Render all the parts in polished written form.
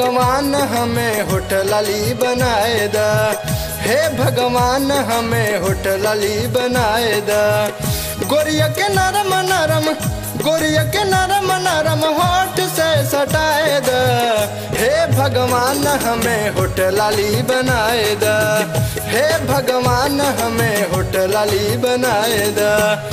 भगवान हमें होटलाली बनाए दा, हे भगवान हमें होटलाली बनाए दा। गोरिया के नरम नरम, गोरिया के नरम नरम होठ से सटाए दा, हे भगवान हमें होटलाली बनाए दा, हे भगवान हमें होटलाली बनाए दा।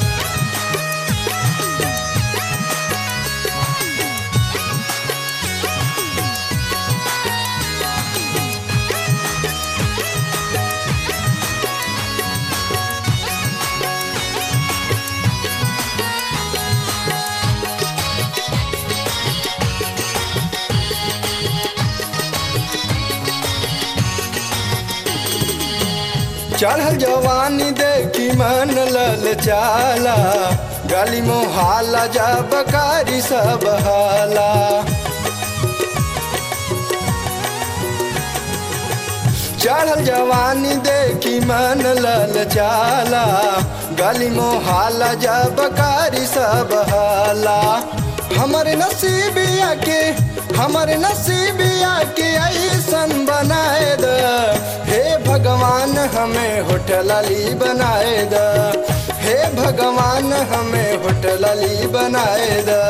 चढ़ल जवानी देखी मन ललचाला, गली मोहल्ला जब कारी सब हाला। चढ़ल जवानी देखी मन ललचाला, गली मोहल्ला जब कारी सब हाला। हमारे नसीबिया के, हमारे नसीबिया के ऐसन बनाए दा, हे भगवान हमें होटलाली बनाए दा, हे भगवान हमें होटलाली बनाए दा।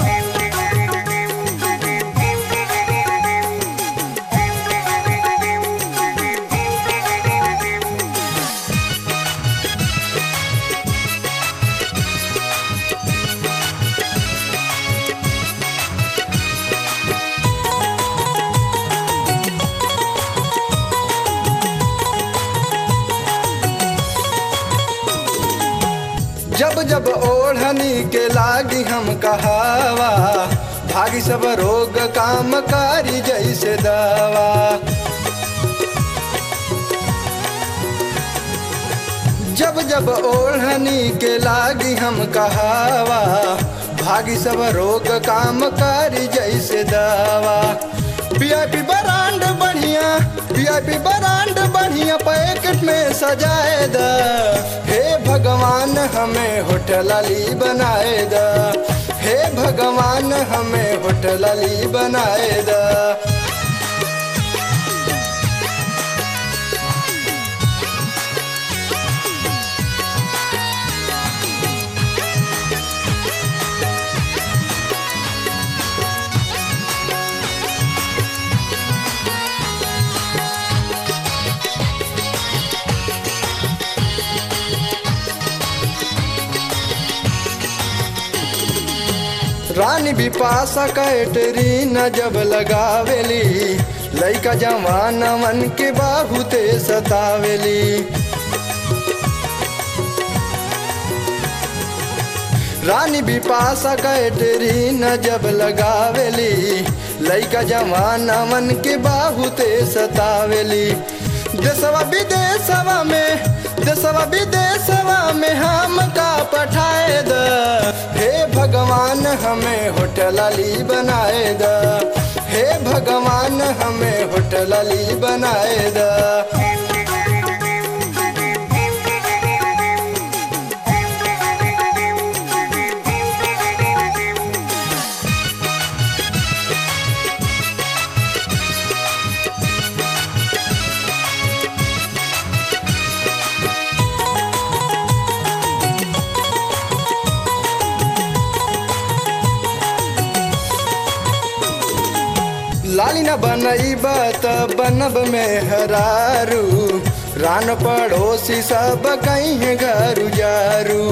जब जब ओढ़नी के लागी हम कहावा, भागी सब रोग काम कारी जैसे दवा। जब जब ओढ़नी के लागी हम कहावा, भागी सब रोग काम कारी जैसे दवा। वीआईपी ब्रांड बढ़िया, वीआईपी ब्रांड बढ़िया पैकेट में सजाए दा, हे भगवान हमें होटलाली बनाए दा, हे भगवान हमें होटलाली बनाए दा। रानी बिपाशा कैटरीना जब लगावेली, लइका जवान मन के बाहुते सतावेली। रानी बिपाशा कैटरीना जब लगावेली, लइका जवान मन के बाहुते सतावेली। देशवा विदेशवा में, देशवा विदेशवा में हम का पठाए दा, हे भगवान हमें होटलाली बनाए दा, हे भगवान हमें होटलाली बनाए दा। लाली न बनईब त बनब में हरारू, रान पड़ोसी सब कहीं घर जारू।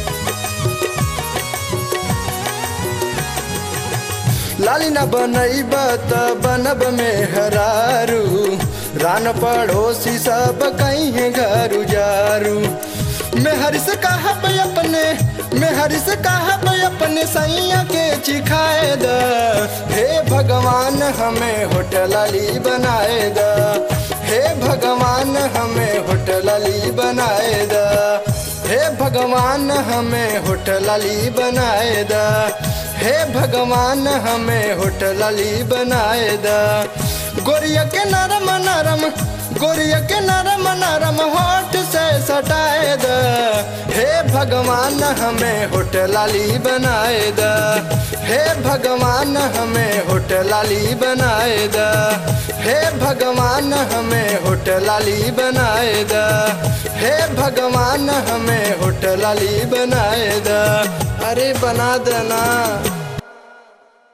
लाली न बनईब त बनब में हरारू, रान पड़ोसी सब कहीं घर जारू। मैं हरिस कहब अपने, मैं हरिस कहब अपने सैया के चिखाए दा, हे भगवान हमें होटलाली बनाए दा, हे भगवान हमें होटलाली बनाए दा, हे भगवान हमें होटलाली बनाए दा, हे भगवान हमें होटलाली बनाए दा। गोरिया के नरम नरम, गोरिया के नरम नरम होठ से सटाए दा, हे भगवान हमें होटल लाली बनाए दा, हे भगवान हमें होटल लाली बनाए दा, हे भगवान हमें होटल लाली बनाए दा, हे भगवान हमें होटल लाली बनाए दा। अरे बना देना।